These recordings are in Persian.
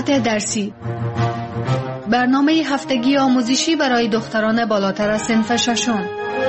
ساعت درسی، برنامه هفتگی آموزشی برای دختران بالاتر از صنف ششم.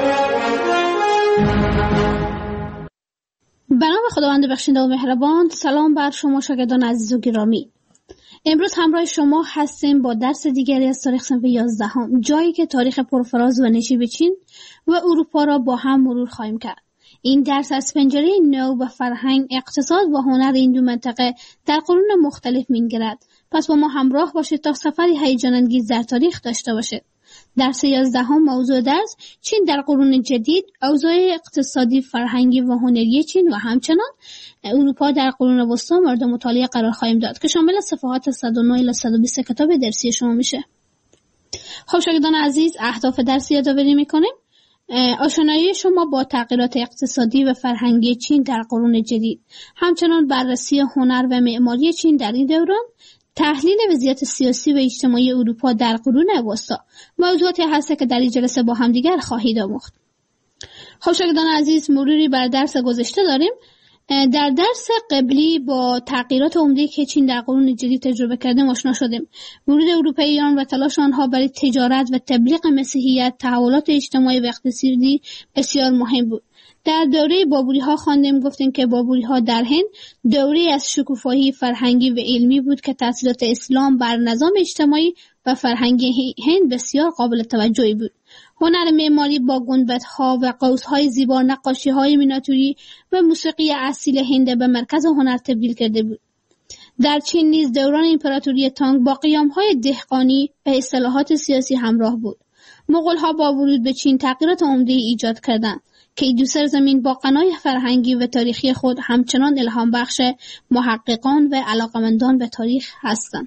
به نام خداوند بخشنده و مهربان. سلام بر شما شاگردان عزیز و گرامی. امروز همراه شما هستیم با درس دیگری از تاریخ صنف 11 جایی که تاریخ پرفراز و نشیب چین و اروپا را با هم مرور خواهیم کرد. این درس از پنجره نو و فرهنگ، اقتصاد و هنر این دو منطقه در قرون مختلف می‌گردد. پس با ما همراه باشید تا سفری هیجان انگیز در تاریخ داشته باشید. درس 11 موضوع درس چین در قرون جدید، اوضاع اقتصادی، فرهنگی و هنری چین و همچنان اروپا در قرون وسطی مورد مطالعه قرار خواهیم داد که شامل صفحات 109 الی 120 کتاب درسی شما میشه. خب شاگردان عزیز، اهداف درس یادآوری میکنیم. آشنایی شما با تغییرات اقتصادی و فرهنگی چین در قرون جدید، همچنان بررسی هنر و معماری چین در این دوران، تحلیل وضعیت سیاسی و اجتماعی اروپا در قرون وسطی، موضوعاتی هست که در این جلسه با هم دیگر خواهید آموخت. خب شاگردان عزیز، مروری بر درس گذشته داریم. در درس قبلی با تغییرات عمده که چین در قرون جدید تجربه کردیم آشنا شدیم. ورود اروپاییان و تلاش آنها برای تجارت و تبلیغ مسیحیت، تحولات اجتماعی و اقتصادی بسیار مهم بود. در دوره بابوری ها خواندیم، گفتیم که بابوری ها در هند دوره از شکوفایی فرهنگی و علمی بود که تأثیرات اسلام بر نظام اجتماعی و فرهنگی هند بسیار قابل توجهی بود. هنر معماری با گنبدها و قوس‌های زیبا، نقاشی‌های مینیاتوری و موسیقی اصیل هند به مرکز هنر تبدیل کرده بود. در چین نیز دوران امپراتوری تانگ با قیام‌های دهقانی و اصلاحات سیاسی همراه بود. مغول‌ها با ورود به چین تغییرات عمده‌ای ایجاد کردند که این دو سرزمین با غنای فرهنگی و تاریخی خود همچنان الهام بخش محققان و علاقمندان به تاریخ هستند.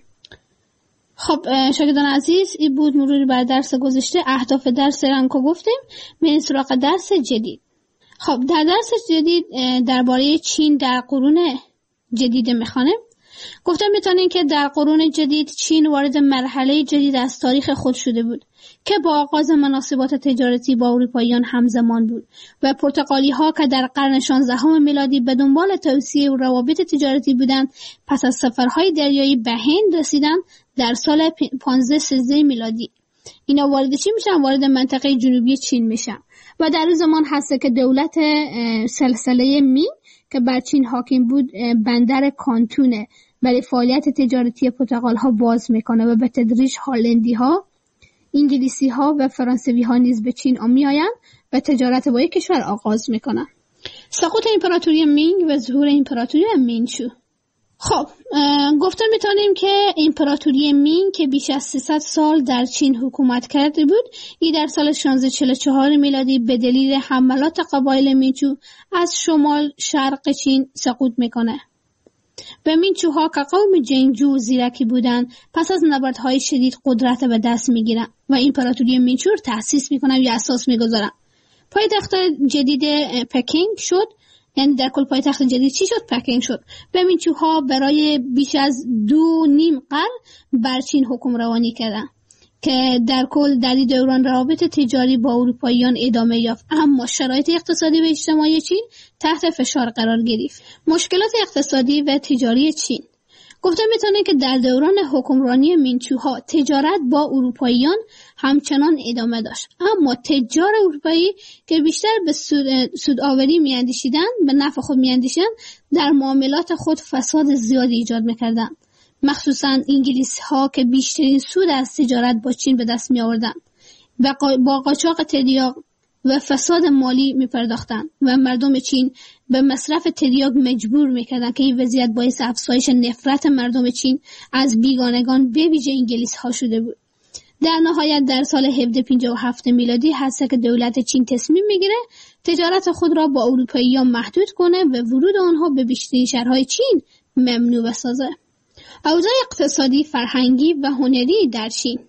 خب شاگردان عزیز، این بود مروری بر درس گذشته. اهداف درس رنکو گفتیم، میریم سراغ درس جدید. خب در درس جدید درباره چین در قرون جدید میخوانیم. گفتم میتونیم که در قرون جدید چین وارد مرحله جدید از تاریخ خود شده بود که با آغاز مناسبات تجارتی با اروپاییان همزمان بود و پرتغالی ها که در قرن 16 میلادی به دنبال توسعه و روابط تجارتی بودند، پس از سفرهای دریایی به هند رسیدند در سال 1513 میلادی. اینا وارد چی میشن؟ وارد منطقه جنوبی چین میشن و در اون زمان هست که دولت سلسله مینگ که بر چین حاکم بود بندر کانتونه برای فعالیت تجارتی پرتغال ها باز میکنه و به تدریج هلندی ها، انگلیسی ها و فرانسوی ها نیز به چین میآیند و تجارت با یک کشور آغاز میکنن. سقوط امپراتوری مینگ و ظهور امپراتوری منچو. خب گفتم میتونیم که امپراتوری مینگ که بیش از 300 سال در چین حکومت کرده بود، این در سال 1644 میلادی به دلیل حملات قبایل منچو از شمال شرق چین سقوط میکنه. و منچوها که قوم جنگجو و زیرکی بودند، پس از نبردهای شدید قدرت به دست میگیرن و امپراتوری منچو رو تأسیس میکنن یا اساس میگذارن. پایتخت جدید پکینگ شد. یعنی در کل پایتخت جدید چی شد؟ پکینگ شد. و منچوها برای بیش از 2.5 قرن بر چین حکم روانی کردن که در کل در این دوران روابط تجاری با اروپاییان ادامه یافت، اما شرایط اقتصادی و اجتماعی چین تحت فشار قرار گرفت. مشکلات اقتصادی و تجاری چین. گفتم میتونه که در دوران حکمرانی منچوها تجارت با اروپاییان همچنان ادامه داشت، اما تجار اروپایی که بیشتر به سودآوری میاندیشیدند، به نفع خود میاندیشیدند، در معاملات خود فساد زیادی ایجاد میکردند. مخصوصا انگلیسی ها که بیشترین سود از تجارت با چین به دست می آوردند و با قاچاق تریاک و فساد مالی می پرداختند و مردم چین به مصرف تریاک مجبور می کردند که این وضعیت باعث افزایش نفرت مردم چین از بیگانگان به ویژه انگلیس ها شده بود. در نهایت در سال 1757 میلادی هست که دولت چین تصمیم میگیره تجارت خود را با اروپاییان محدود کنه و ورود آنها به بیشترین شهرهای چین ممنوع بسازه. اوضاع اقتصادی، فرهنگی و هنری در چین.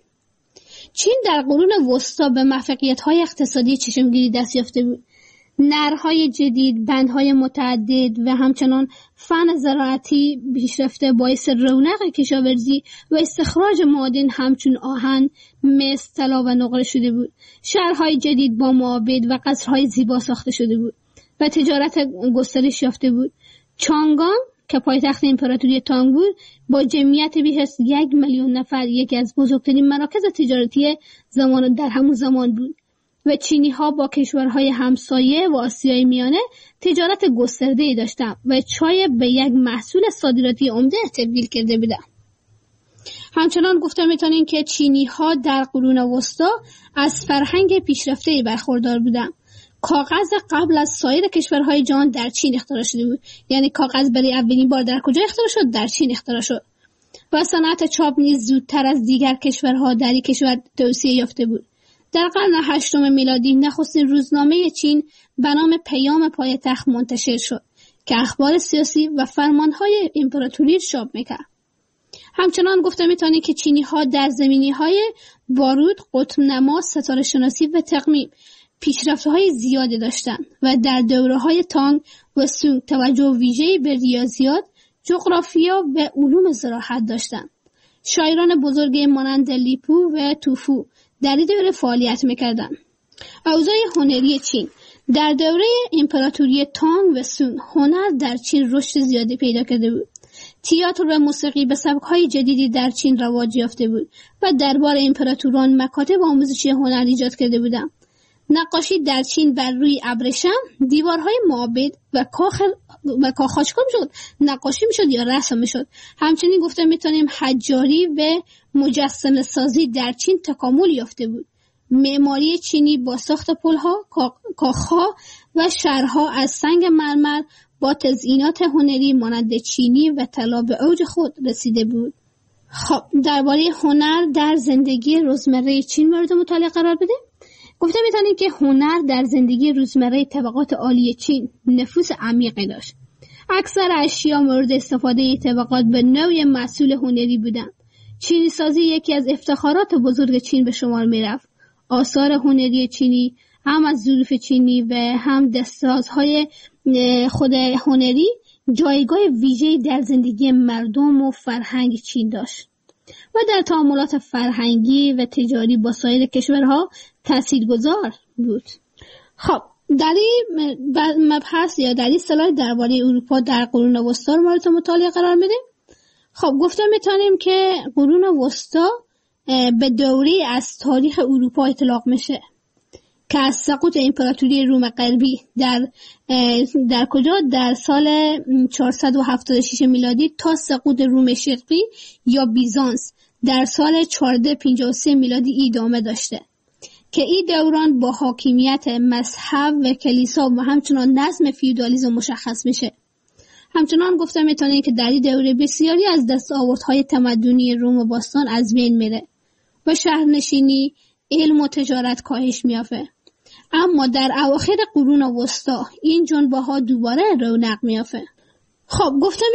چین در قرون وسطی به موفقیت‌های اقتصادی چشمگیری دست یافته بود. نرهای جدید، بندهای متعدد و همچنان فن زراعتی پیشرفته باعث رونق کشاورزی و استخراج معادن همچون آهن، مس، طلا و نقره شده بود. شهرهای جدید با معابد و قصرهای زیبا ساخته شده بود و تجارت گسترش یافته بود. چانگان که پایتخت امپراتوری تانگ بود با جمعیت بیش از 1,000,000 نفر یکی از بزرگترین مراکز تجارتی زمان در همون زمان بود و چینی ها با کشورهای همسایه و آسیای میانه تجارت گسترده‌ای داشتند و چای به یک محصول صادراتی عمده تبدیل کرده بودند. همچنان گفته میتونیم که چینی ها در قرون وسطا از فرهنگ پیشرفته‌ای برخوردار بودند. کاغذ قبل از سایر کشورهای جهان در چین اختراع شده بود. یعنی کاغذ برای اولین بار در کجا اختراع شد؟ در چین اختراع شد. و صنعت چاپ نیز زودتر از دیگر کشورها در این کشور توسعه یافته بود. در قرن 8 میلادی نخستین روزنامه چین به نام پیام پایتخت منتشر شد که اخبار سیاسی و فرمانهای امپراتوری چاپ میکرد. همچنان گفته میتونید که چینی ها در زمینه‌های بارود، قطب نما، ستاره شناسی و تقویم پیشرفت‌های زیادی داشتند و در دوره‌های تانگ و سونگ توجه ویژه‌ای به ریاضیات، جغرافیا و علوم زراعت داشتند. شاعران بزرگی مانند لیپو و توفو در این دوره فعالیت می‌کردند. اوضاع هنری چین در دوره امپراتوری تانگ و سونگ هنر در چین رشد زیادی پیدا کرده بود. تئاتر و موسیقی به سبک‌های جدیدی در چین رواج یافته بود و دربار امپراتوران مکاتب آموزشی هنر ایجاد کرده بودند. نقاشی در چین بر روی ابریشم، دیوارهای معابد و کاخاچکار میشد نقاشی میشد یا رسم میشد. همچنین گفته میتونیم حجاری و مجسمه سازی در چین تکامل یافته بود. معماری چینی با ساخت پلها، کاخها و شهرها از سنگ مرمر با تزئینات هنری مانند چینی و طلا به اوج خود رسیده بود. خب درباره هنر در زندگی روزمره چین مورد مطالعه قرار بده. گفته میتونیم که هنر در زندگی روزمره طبقات عالی چین نفوذ عمیقی داشت. اکثر اشیا مورد استفاده طبقات به نوع محصول هنری بودند. چینی سازی یکی از افتخارات بزرگ چین به شمار میرفت. آثار هنری چینی هم از ظروف چینی و هم دستسازهای خود هنری جایگاه ویژه‌ای در زندگی مردم و فرهنگ چین داشت و در تعاملات فرهنگی و تجاری با سایر کشورها تاثیرگذار بود. خب در این مبحث یا در این سلاید درباره اروپا در قرون وسطا مورد مطالعه قرار میدیم. خب گفته میتونیم که قرون وسطا به دوره از تاریخ اروپا اطلاق میشه که از سقوط امپراتوری روم غربی در کجا در سال 476 میلادی تا سقوط روم شرقی یا بیزانس در سال 1453 میلادی ادامه داشته که این دوران با حاکمیت مذهب و کلیسا و همچنان نظم فیودالیسم مشخص میشه. همچنان گفته میتونه که در این دوره بسیاری از دستاوردهای تمدنی روم باستان از بین میره و شهرنشینی، علم و تجارت کاهش میافته. اما در اواخر قرون وسطا این جنبه‌ها دوباره رونق میافته. خب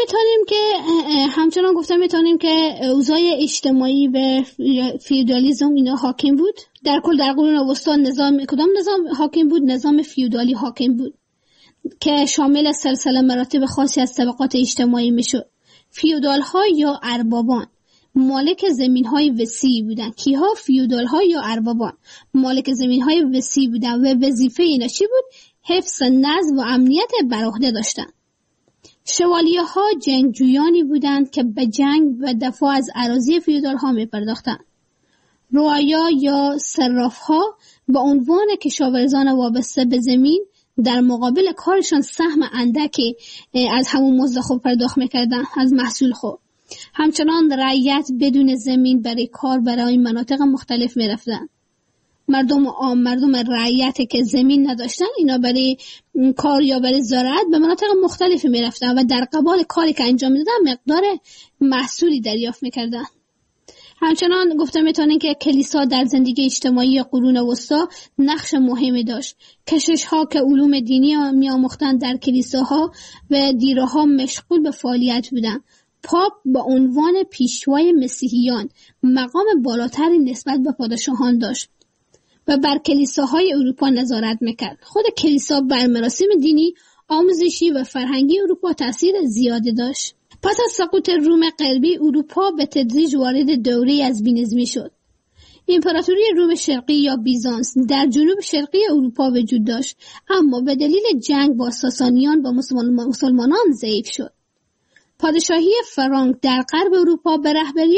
همچنان گفته میتونیم که اوضاع اجتماعی و فیودالیسم اینا حاکم بود. در کل در قرون وسطا کدام نظام حاکم بود؟ نظام فیودالی حاکم بود که شامل سلسله مراتب خاصی از طبقات اجتماعی میشد. فیودال ها یا اربابان مالک زمین های وسیع بودن. کیها؟ فیودال ها یا اربابان مالک زمین های وسیع بودن و وظیفه اینا چی بود؟ حفظ نظم و امنیت بر عهده داشتن. شوالیه ها جنگجویانی بودند که به جنگ و دفاع از اراضی فیودال ها می پرداختند. رعایا یا صراف ها به عنوان کشاورزان وابسته به زمین در مقابل کارشان سهم اندکی از همون مزد خود پرداخت میکردن از محصول خود. همچنان رعیت بدون زمین برای کار برای مناطق مختلف میرفتن. مردم رعیت که زمین نداشتن اینا برای کار یا برای زراعت به مناطق مختلف میرفتن و در قبال کاری که انجام میدادن مقدار محصولی دریافت میکردن. همچنان گفته میتونن که کلیسا در زندگی اجتماعی قرون وسطا نقش مهمی داشت. کشیش‌ها که علوم دینی میآموختند در کلیساها و دیره‌ها مشغول به فعالیت بودند. پاپ با عنوان پیشوای مسیحیان مقام بالاتری نسبت به پادشاهان داشت و بر کلیساهای اروپا نظارت میکرد. خود کلیسا بر مراسم دینی، آموزشی و فرهنگی اروپا تأثیر زیادی داشت. پس از سقوط روم غربی اروپا به تدریج وارد دوره‌ای از بی‌نظمی شد. امپراتوری روم شرقی یا بیزانس در جنوب شرقی اروپا وجود داشت، اما به دلیل جنگ با ساسانیان و مسلمانان ضعیف شد. پادشاهی فرانک در غرب اروپا به رهبری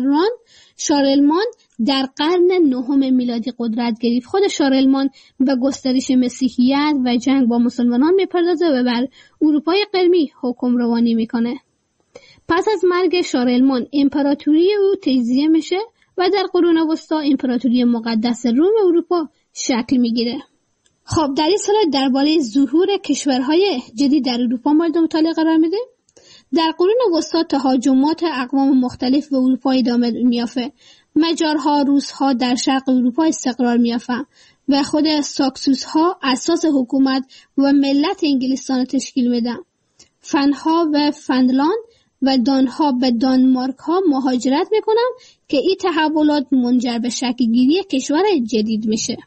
شارلمان در قرن 9 میلادی قدرت گرفت. خود شارلمان به گسترش مسیحیت و جنگ با مسلمانان میپردازه و بر اروپای قرمی حکمرانی میکنه. پس از مرگ شارلمان امپراتوری او تجزیه میشه و در قرون وسطا امپراتوری مقدس روم اروپا شکل میگیره. خب در این سال درباره ظهور کشورهای جدید در اروپا مورد مطالعه قرار میده. در قرون وسطا تهاجمات اقوام مختلف به اروپا ادامه میافته. مجارها، روسها در شرق اروپا استقرار میافته و خود ساکسوسها اساس حکومت و ملت انگلستان تشکیل میدن. فنها و فنلاند و دانها به دانمارک ها مهاجرت میکنن که این تحولات منجر به شکل گیری کشور جدید میشه.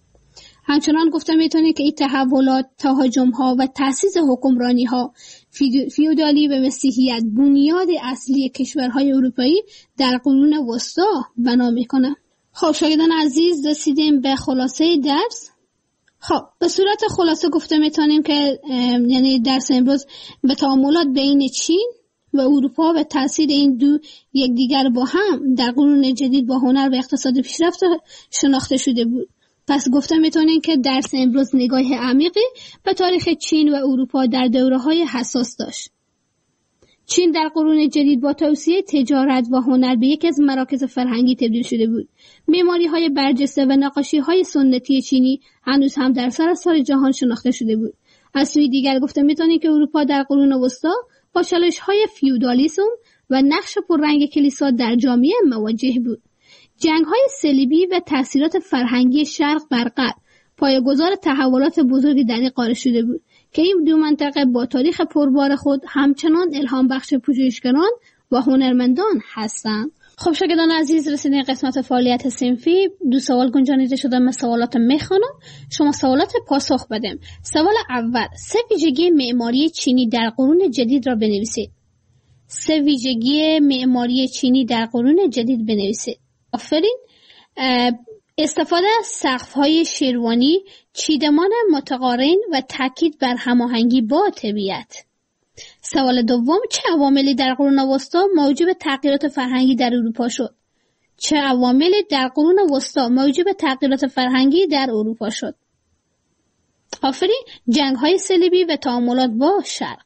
همچنان گفته میتونه که این تحولات، تهاجم ها و تأسیس حکمرانی ها فیودالی و مسیحیت بنیاد اصلی کشورهای اروپایی در قرون وسطا بنا میکنه. خب شاگردان عزیز رسیدیم به خلاصه درس. خب به صورت خلاصه گفته میتونیم که یعنی درس امروز به تعاملات بین چین و اروپا و تأثیر این دو یکدیگر با هم در قرون جدید با هنر و اقتصاد پیشرفت شناخته شده بود. پس گفته میتونیم که درس امروز نگاه عمیقی به تاریخ چین و اروپا در دوره‌های حساس داشت. چین در قرون جدید با توسعه تجارت و هنر به یکی از مراکز فرهنگی تبدیل شده بود. معماری‌های برجسته و نقاشی‌های سنتی چینی هنوز هم در سراسر جهان شناخته شده بود. از سوی دیگر گفته میتونیم که اروپا در قرون وسطا با چالش‌های فیودالیسم و نقش پررنگ کلیسا در جامعه مواجه بود. جنگ‌های صلیبی و تأثیرات فرهنگی شرق بر غرب پایه‌گذار تحولات بزرگی در این قاره شده بود که این دو منطقه با تاریخ پربار خود همچنان الهام بخش پژوهشگران و هنرمندان هستند. خب شاگردان عزیز رسیدیم قسمت فعالیت صنفی. 2 سوال گنجانیده شده. من سوالات میخوانم، شما سوالات پاسخ بدیم. سوال اول: 3 ویژگی معماری چینی در قرون جدید را بنویسید. 3 ویژگی معماری چینی در قرون جدید بنویسید. آفرین. استفاده از سقف‌های شیروانی، چیدمان متقارن و تاکید بر هماهنگی با طبیعت. سوال دوم: چه عواملی در قرون وسطا موجب تغییرات فرهنگی در اروپا شد؟ چه عواملی در قرون وسطا موجب تغییرات فرهنگی در اروپا شد؟ آفرین. جنگ‌های صلیبی و تعاملات با شرق.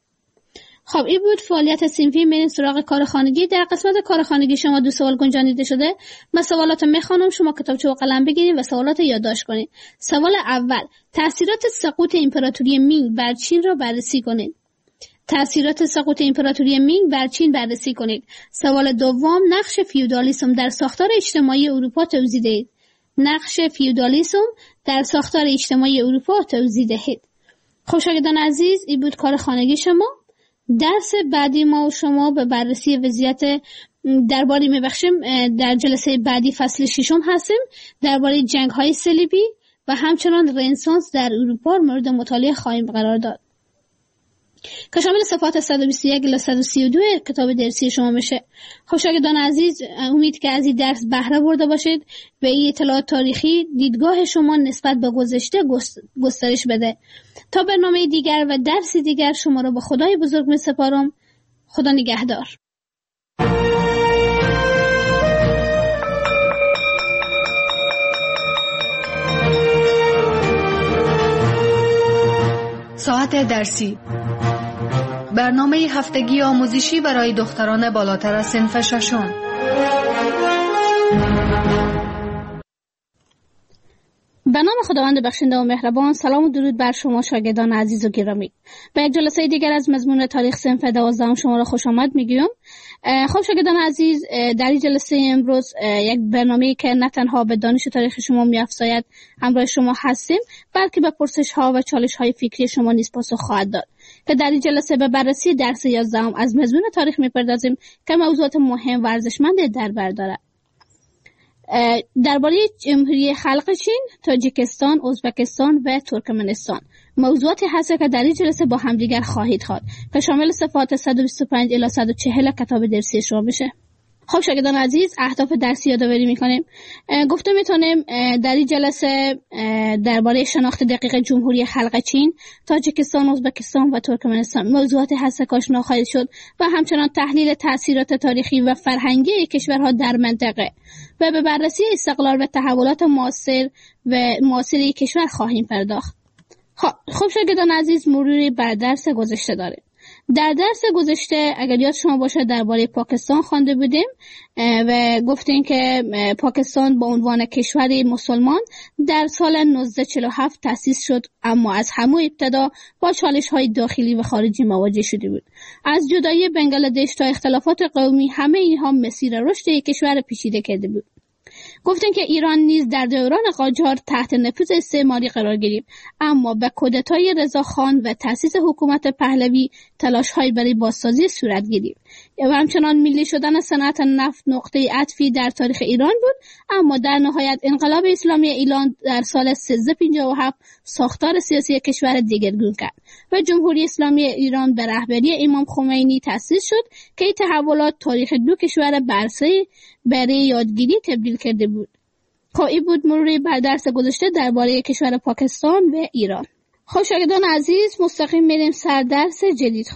خب این بود فعالیت صنفی. میریم سراغ کار خانگی. در قسمت کار خانگی شما 2 سوال گنجانیده شده. من سوالات میخوانم، شما کتابچه و قلم بگیرید و سوالات یادداشت کنید. سوال اول: تأثیرات سقوط امپراتوری مینگ بر چین را بررسی کنید. تأثیرات سقوط امپراتوری مینگ بر چین بررسی کنید. سوال دوم: نقش فیودالیسم در ساختار اجتماعی اروپا توضیح دهید. نقش فیودالیسم در ساختار اجتماعی اروپا توضیح دهید. خب شاگردان عزیز این بود کار خانگی شما. درس بعدی ما و شما به بررسی وضعیت درباره میبخشیم. در جلسه بعدی فصل 6 هستیم. درباره جنگ‌های صلیبی و همچنان رنسانس در اروپا مورد مطالعه خواهیم قرار داد که شامل صفحات 121 الی 132 کتاب درسی شما میشه. خب شاگردان عزیز امید که از این درس بهره برده باشید و این اطلاعات تاریخی دیدگاه شما نسبت به گذشته گسترش بده. تا برنامه دیگر و درس دیگر شما را به خدای بزرگ می سپارم. خدا نگهدار. ساعت درسی، برنامه هفتگی آموزشی برای دختران بالاتر از صنف 6. به نام خداوند بخشنده و مهربان. سلام و درود بر شما شاگردان عزیز و گرامی. به یک جلسه دیگر از مضمون تاریخ صنف 12 شما را خوش آمد میگویم. خب شاگردان عزیز، در این جلسه امروز یک برنامه‌ای که نه تنها به دانش تاریخ شما می‌افزاید همراه شما هستیم، بلکه به پرسش‌ها و چالش‌های فکری شما نیز پاسخ خواهد داد که در این جلسه به بررسی درس 11 از مضمون تاریخ می‌پردازیم که موضوعات مهم و ارزشمند در بر دارد. درباره جمهوری خلق چین، تاجیکستان، ازبکستان و ترکمنستان موضوعاتی هست که در این جلسه با همدیگر خواهید خواد که شامل صفحات 125 الی 140 کتاب درسی شما میشه. خب شاگردان عزیز، اهداف درسی یادآوری میکنیم. گفته میتونیم در این جلسه درباره شناخت دقیق جمهوری خلق چین، تاجیکستان، ازبکستان و ترکمنستان موضوعات حساس آشنا خواهید شد و همچنان تحلیل تاثیرات تاریخی و فرهنگی کشورها در منطقه و به بررسی استقلال و تحولات معاصر کشور خواهیم پرداخت. خب شاگردان عزیز، مروری بر درس گذشته داریم. در درس گذشته اگر یاد شما باشه درباره پاکستان خوانده بودیم و گفتیم که پاکستان با عنوان کشوری مسلمان در سال 1947 تأسیس شد، اما از همون ابتدا با چالش‌های داخلی و خارجی مواجه شده بود. از جدایی بنگلادش تا اختلافات قومی، همه اینها مسیر رشد کشور پیچیده کرده بود. گفتیم که ایران نیز در دوران قاجار تحت نفوذ استعماری قرار گرفت، اما به کودتای رضاخان و تأسیس حکومت پهلوی تلاش‌های برای بازسازی صورت گرفت و همچنان ملی شدن صنعت نفت نقطه عطفی در تاریخ ایران بود، اما در نهایت انقلاب اسلامی ایران در سال 1357 ساختار سیاسی کشور دگرگون کرد و جمهوری اسلامی ایران به رهبری امام خمینی تأسیس شد که این تحولات تاریخ دو کشور برای یادگیری تبدیل کرده بود. این بود مروری بر درس گذشته درباره کشور پاکستان و ایران. خب شاگردان عزیز، مستقیم میریم سر درس جدید.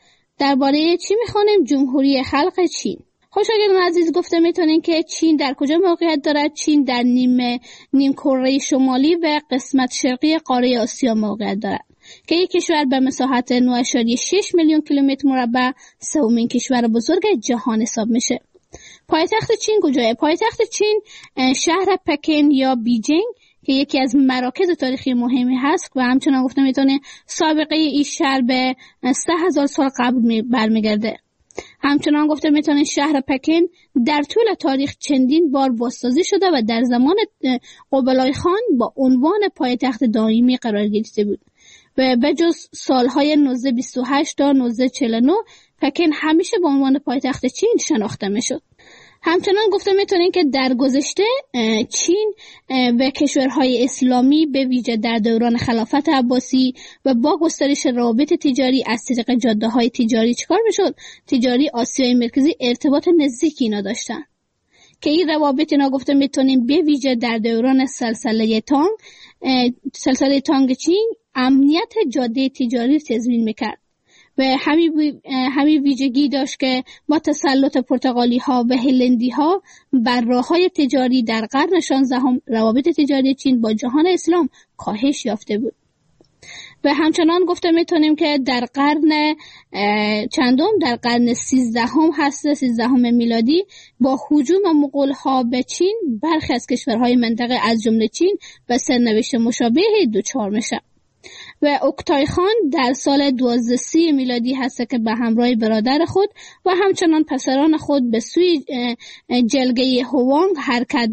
درباره چی میخوانیم؟ جمهوری خلق چین. خب شاگردان عزیز، گفته میتونین که چین در کجا موقعیت دارد؟ چین در نیم کره شمالی و قسمت شرقی قاره آسیا موقعیت دارد که یک کشور به مساحت 9.6 میلیون کیلومتر مربع سومین کشور بزرگ جهان حساب میشه. پایتخت چین کجاست؟ پایتخت چین شهر پکن یا بیجینگ که یکی از مراکز تاریخی مهمی هست و همچنان گفته میتونه سابقه این شهر به 3000 سال قبل برمیگرده. همچنان گفته میتونه شهر پکن در طول تاریخ چندین بار بازسازی شده و در زمان قبلای خان با عنوان پایتخت دائمی قرار گرفته بود و به جز سالهای 1928 تا 1949 پکن همیشه به عنوان پایتخت چین شناخته میشد. همچنان گفته میتونین که در گذشته چین و کشورهای اسلامی به ویژه در دوران خلافت عباسی و با گسترش روابط تجاری از طریق جاده‌های تجاری چیکار میشد؟ تجاری آسیای مرکزی ارتباط نزدیکی اینا داشتن که این روابط اینا گفته میتونین به ویژه در دوران سلسله تانگ چین امنیت جاده تجاری تضمین میکرد و همین ویژگی داشت که با تسلط پرتغالی ها و هلندی ها بر راه های تجاری در قرن 16 روابط تجاری چین با جهان اسلام کاهش یافته بود. و همچنان گفته میتونیم که در قرن در قرن 13 میلادی با هجوم مغول ها به چین برخی از کشورهای منطقه از جمله چین و سرنوشت مشابهی دچار میشه. و اوکتای خان در سال 1230 میلادی هست که به همراه برادر خود و همچنان پسران خود به سوی جلگه هوانگ حرکت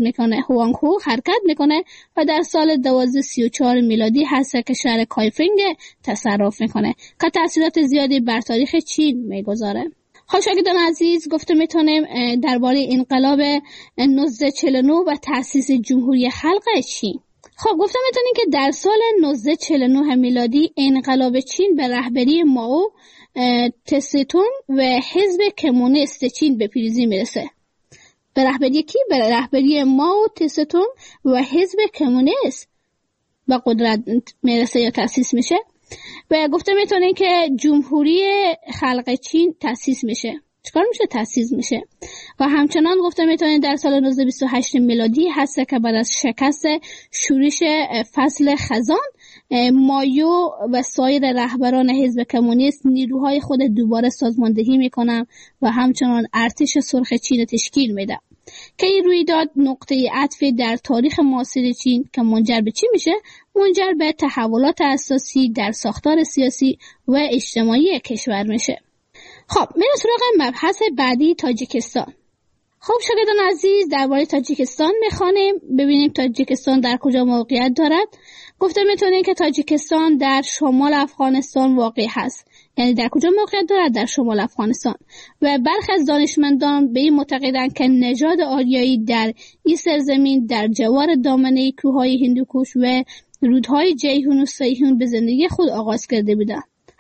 میکنه و در سال 1234 میلادی هست که شهر کایفنگ تصرف میکنه که تأثیرات زیادی بر تاریخ چین میگذاره. شاگردان عزیز، گفته میتونیم درباره انقلاب 1949 و تأسیس جمهوری خلق چین. گفته میتونیم که در سال 1949 میلادی انقلاب چین به رهبری مائو تسه-تونگ و حزب کمونیست چین به پیروزی میرسه. به رهبری کی؟ به رهبری مائو تسه-تونگ و حزب کمونیست به قدرت میرسه یا تأسیس میشه و گفته میتونیم که جمهوری خلق چین تأسیس میشه. چیکار میشه؟ تأسیس میشه. و همچنان گفته میتونید در سال 1928 میلادی هست که بعد از شکست شورش فصل خزان مایو و سایر رهبران حزب کمونیست نیروهای خود دوباره سازماندهی میکنن و همچنان ارتش سرخ چین تشکیل میده که این رویداد نقطه عطفی در تاریخ معاصر چین که منجر به چی میشه؟ منجر به تحولات اساسی در ساختار سیاسی و اجتماعی کشور میشه. میریم سراغ مبحث بعدی، تاجیکستان. شاگردان عزیز، درباره تاجیکستان میخوانیم. ببینیم تاجیکستان در کجا موقعیت دارد. گفته میتونیم که تاجیکستان در شمال افغانستان واقع هست. یعنی در کجا موقعیت دارد؟ در شمال افغانستان. و برخی از دانشمندان به این معتقدند که نژاد آریایی در این سرزمین در جوار دامنه کوههای هندوکش و رودهای جیهون و سیهون به زندگی خود آغاز کرده بودند.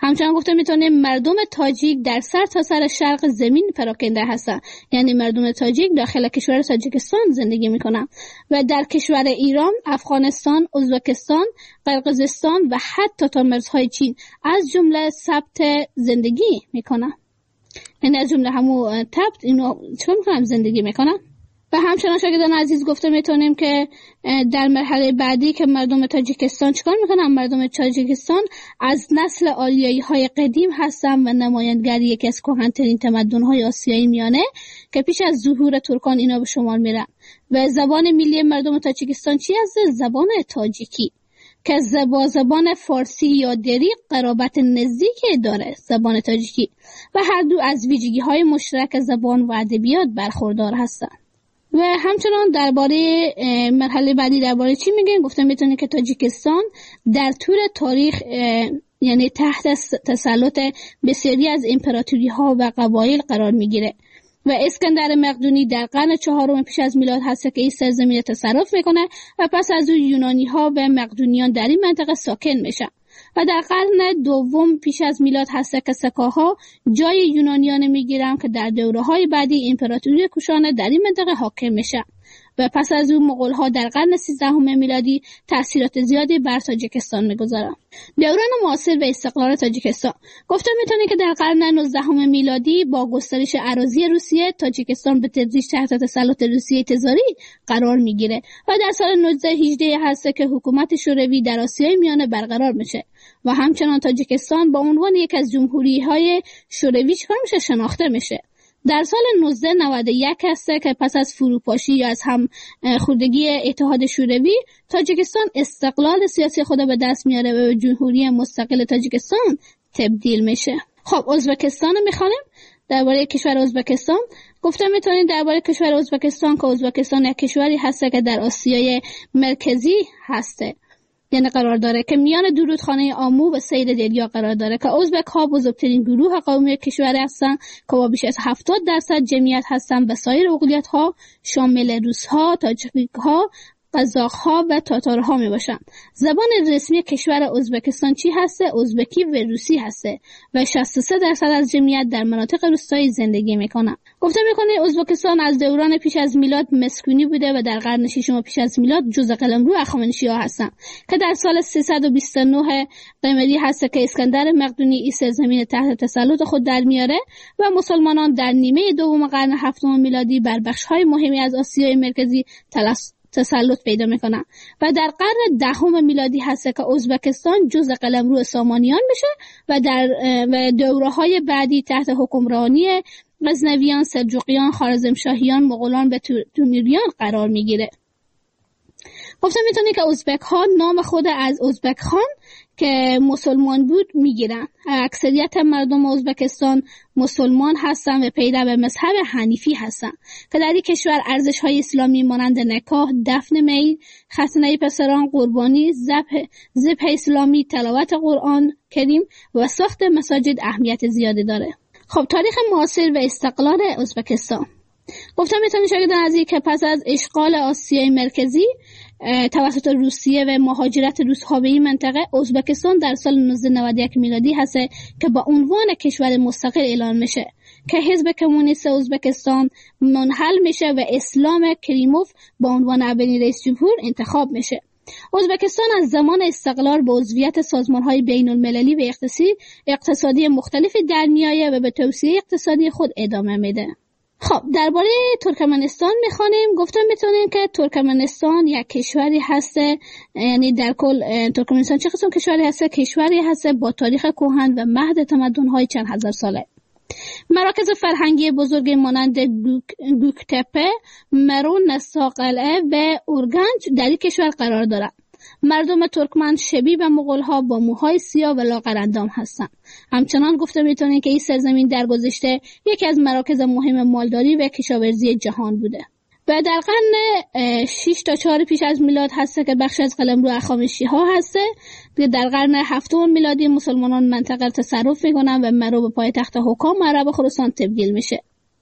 همچنان گفته میتونیم مردم تاجیک در سر تا سر شرق زمین پراکنده هستند، یعنی مردم تاجیک داخل کشور تاجیکستان زندگی میکنن و در کشور ایران، افغانستان، ازبکستان، قرقیزستان و حتی تا مرزهای چین از جمله ثبت زندگی میکنن. یعنی از جمله همون تبت اینو چون میکنن زندگی میکنن. و همچنان شاگردان عزیز گفته میتونیم که در مرحله بعدی که مردم تاجیکستان چیکار میکنن؟ مردم تاجیکستان از نسل آریایی‌های قدیم هستن و نمایندگی یکی از کهن‌ترین تمدن‌های آسیای میانه که پیش از ظهور ترکان اینا به شمار میرن. و زبان ملی مردم تاجیکستان چی هست؟ زبان تاجیکی که زبان فارسی یا دری قرابت نزدیکی داره، زبان تاجیکی، و هر دو از ویژگی‌های مشترک زبان و ادبیات برخوردار هستن. و همچنان درباره مرحله بعدی درباره چی میگن؟ گفتم میتونه که تاجیکستان در طول تاریخ یعنی تحت تسلط بسیاری از امپراتوری ها و قبایل قرار میگیره و اسکندر مقدونی در قرن 4 پیش از میلاد هست که این سرزمین تصرف میکنه و پس از اون یونانی ها و مقدونیان در این منطقه ساکن میشن و در قرن 2 پیش از میلاد هست که سکاها جای یونانیان میگیرن که در دوره‌های بعدی امپراتوری کوشانه در این منطقه حاکم میشن و پس از اون مغول‌ها در قرن 13 میلادی تأثیرات زیادی بر تاجیکستان میگذارن. دوران معاصر و استقلال تاجیکستان گفته میتونه که در قرن 19 میلادی با گسترش اراضی روسیه تاجیکستان به تدریج تحت تسلط روسیه تزاری قرار میگیره و در سال 1918 هست که حکومت شوروی در آسیای میانه برقرار میشه و همچنان تاجیکستان با عنوان یک از جمهوری‌های شوروی چیکار میشه؟ شناخته میشه. در سال 1991 هست که پس از فروپاشی یا از هم خوردگی اتحاد شوروی تاجیکستان استقلال سیاسی خود به دست میاره و به جمهوری مستقل تاجیکستان تبدیل میشه. خب ازبکستان میخوانیم. درباره کشور ازبکستان گفتم میتونید درباره کشور ازبکستان که ازبکستان یک کشوری هست که در آسیای مرکزی هسته، یعنی قرار داره که میان دو رودخانه آمو و سیر دریا قرار داره که ازبک ها بزرگترین گروه قومی کشور هستن که با بیش از 70% جمعیت هستن و سایر اقلیت ها شامل روس ها، تاجیک ها، قزاق ها و تاتار ها می باشن. زبان رسمی کشور ازبکستان چی هسته؟ ازبکی و روسی هسته و 63% از جمعیت در مناطق روستایی زندگی میکنن. گفته میکنه ازبکستان از دوران پیش از میلاد مسکونی بوده و در قرن 6 پیش از میلاد جزء قلمرو هخامنشی‌ها هستن که در سال 329 قمری هست که اسکندر مقدونی این سرزمین تحت تسلط خود در میاره و مسلمانان در نیمه دوم قرن 7 میلادی بر بخش‌های مهمی از آسیای مرکزی تسلط پیدا میکنن و در قرن 10 میلادی هست که ازبکستان جزء قلمرو سامانیان میشه و در دوره‌های بعدی تحت حکمرانی غزنویان، سلجوقیان، خوارزمشاهیان، مغولان و تیموریان قرار میگیره. گفتم میتونه که ازبک ها نام خود از ازبک خان که مسلمان بود میگیرن. اکثریت مردم ازبکستان مسلمان هستن و پیرو مذهب حنیفی هستن که در این کشور ارزش های اسلامی مانند نکاح، دفن میت، ختنه پسران، قربانی، ذبح اسلامی، تلاوت قرآن کریم و ساخت مساجد اهمیت زیادی داره. خب تاریخ معاصر و استقلال ازبکستان گفتم میتونید شاگردان عزیز که پس از اشغال آسیای مرکزی توسط روسیه و مهاجرت روس‌ها به این منطقه، ازبکستان در سال 1991 میلادی هست که با عنوان کشور مستقل اعلان میشه که حزب کمونیست ازبکستان منحل میشه و اسلام کریموف با عنوان اولین رئیس جمهور انتخاب میشه. ازبکستان از زمان استقلال به عضویت سازمان‌های بین‌المللی و اقتصادی مختلفی در میآید و به توسعه اقتصادی خود ادامه میده. خب درباره ترکمنستان میخوانیم. گفتم میتونیم که ترکمنستان یک کشوری هسته، یعنی در کل ترکمنستان چه قسم کشوری هسته؟ کشوری هسته با تاریخ کهن و مهد تمدن‌های چند هزار ساله. مراکز فرهنگی بزرگ مانند گوکتپه، مرو، نساقلعه و اورگنج در این کشور قرار دارند. مردم ترکمن شبیه به مغول‌ها با موهای سیاه و لاغرندام هستند. همچنان گفته میتونید که این سرزمین در گذشته یکی از مراکز مهم مالداری و کشاورزی جهان بوده. و در قرن 6 تا 4 پیش از میلاد هست که بخش از قلمرو هخامنشی‌ها هست که در قرن 7 میلادی مسلمانان منطقه تصرف میکنن و مرو به پایتخت حکام عرب خراسان تبدیل میشه.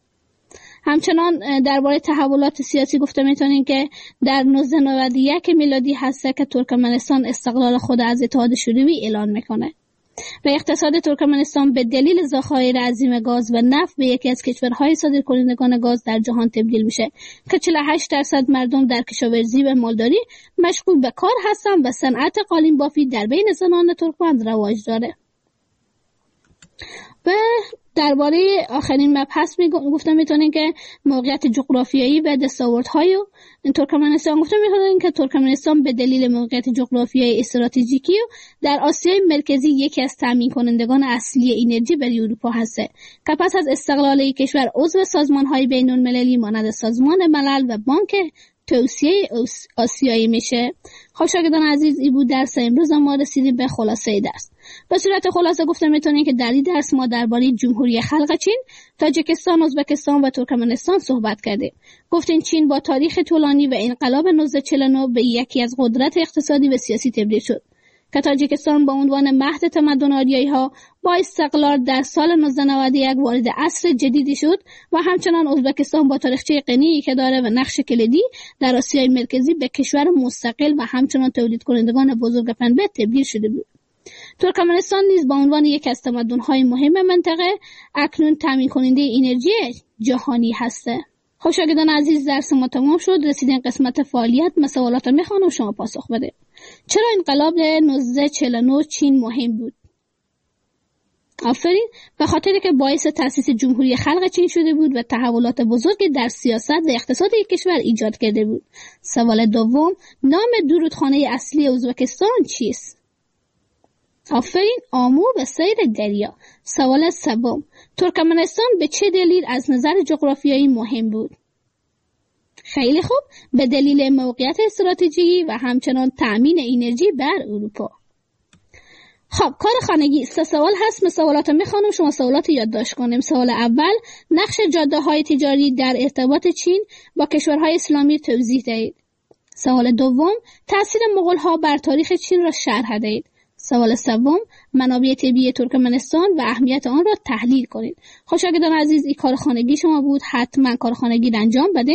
همچنان درباره تحولات سیاسی گفته میتونیم که در 1991 میلادی هست که ترکمنستان استقلال خود از اتحاد شوروی اعلان میکنه. و اقتصاد ترکمنستان به دلیل ذخایر عظیم گاز و نفت به یکی از کشورهای صادرکنندگان گاز در جهان تبدیل میشه که 48% مردم در کشاورزی و مالداری مشغول به کار هستند و صنعت قالین بافی در بین زنان ترکمن رواج داره. و درباره آخرین مبحث گفتم میتونین که موقعیت جغرافیایی و دستاوردهای ترکمنستان گفتم میتونین که ترکمنستان به دلیل موقعیت جغرافیایی استراتژیکی در آسیای مرکزی یکی از تامین کنندگان اصلی انرژی برای اروپا هسته که پس از استقلال این کشور عضو سازمان‌های بین‌المللی مانند سازمان ملل و بانک توسعه آسیایی میشه. خب شاگردان عزیز، این بود درس امروز. ما رسیدیم به خلاصه درس. به صورت خلاصه گفتم میتونین که در این درس ما درباره جمهوری خلق چین، تاجیکستان، ازبکستان و ترکمنستان صحبت کردیم. گفتیم چین با تاریخ طولانی و انقلاب 1949 به یکی از قدرت اقتصادی و سیاسی تبدیل شد که تاجیکستان با عنوان مهد تمدن آریایی‌ها با استقلال در سال 1991 وارد عصر جدیدی شد و همچنان ازبکستان با تاریخچه غنی که داره و نقش کلیدی در آسیای مرکزی به کشور مستقل و همچنان تولید کنندگان بزرگ پنبه تبدیل شده بود. ترکمنستان نیز با عنوان یک از تمدن‌های مهم منطقه اکنون تامین کننده انرژی جهانی هسته. خب شاگردان عزیز، درس ما تمام شد. رسیدیم قسمت فعالیت. سوالات میخوانم شما پاسخ بده. چرا انقلاب 1949 چین مهم بود؟ آفرین، به خاطر که باعث تأسیس جمهوری خلق چین شده بود و تحولات بزرگی در سیاست و اقتصاد یک کشور ایجاد کرده بود. سوال دوم، نام دو رودخانه اصلی ازبکستان چیست؟ آفرین، آمو و سیر دریا. سوال سوم، ترکمنستان به چه دلیل از نظر جغرافیایی مهم بود؟ خیلی خوب، به دلیل موقعیت استراتژیکی و همچنان تأمین انرژی بر اروپا. خب کار خانگی 3 سوال هست. سوالات میخوانم، شما سوالات یادداشت کنیم. سوال اول، نقش جاده‌های تجاری در ارتباط چین با کشورهای اسلامی توضیح دهید. سوال دوم، تأثیر مغول‌ها بر تاریخ چین را شرح دهید. سوال سوم، منابع طبیعی ترکمنستان و اهمیت آن را تحلیل کنید. خب شاگردان عزیز، این کار خانگی شما بود. حتما کار خانگی را انجام بده.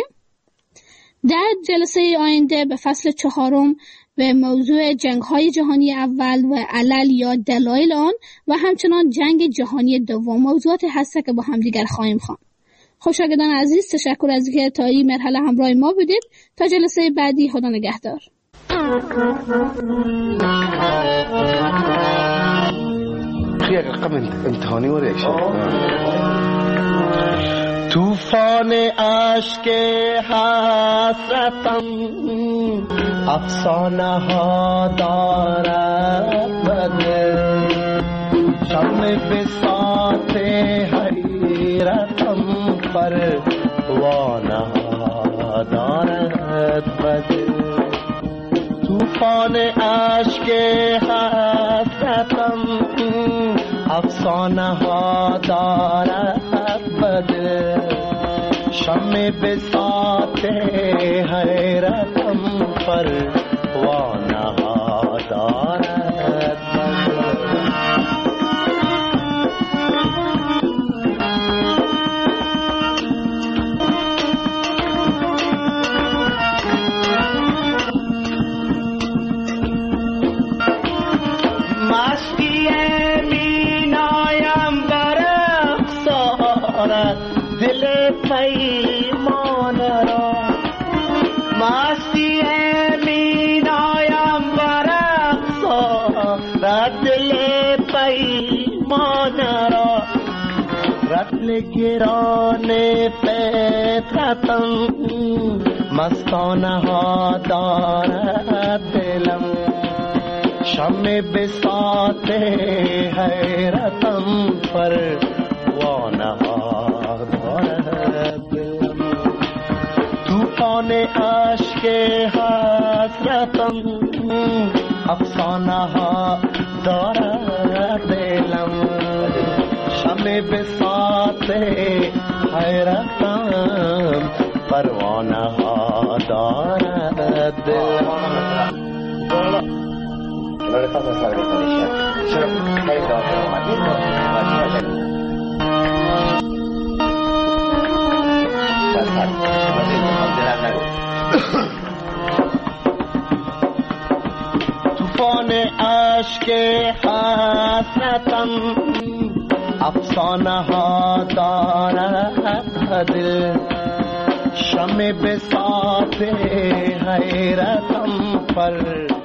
در جلسه آینده به فصل 4 به موضوع جنگ‌های جهانی اول و علل یا دلایل آن و همچنان جنگ جهانی دوم موضوعات هست که با همدیگر خواهیم خواند. خب شاگردان عزیز، تشکر از اینکه تا این مرحله همراه ما بودید. تا جلسه بعدی، خدا نگهدار. خیلی رقم امتحانی و طوفان اشک حسرتم افسانه ها دارد بده شم بساط حیرتم پروانه ها دارد بده طوفان اشک حسرتم افسانه ها دارد بده شم بساط حیرتم پروانه ها دارد دل پیمان را مستی مینایم برقصارد دل پیمان را رطل گران فطرتم مستانه ها دارد دلم شم بساط حیرتم پروانه ها طوفان اشک حسرتم افسانه ها دارد دلم شم بساط حیرتم پروانه ها دارد دلم. طوفان اشک حسرتم افسانه ها دارد دل شمع بساط حیرتم پر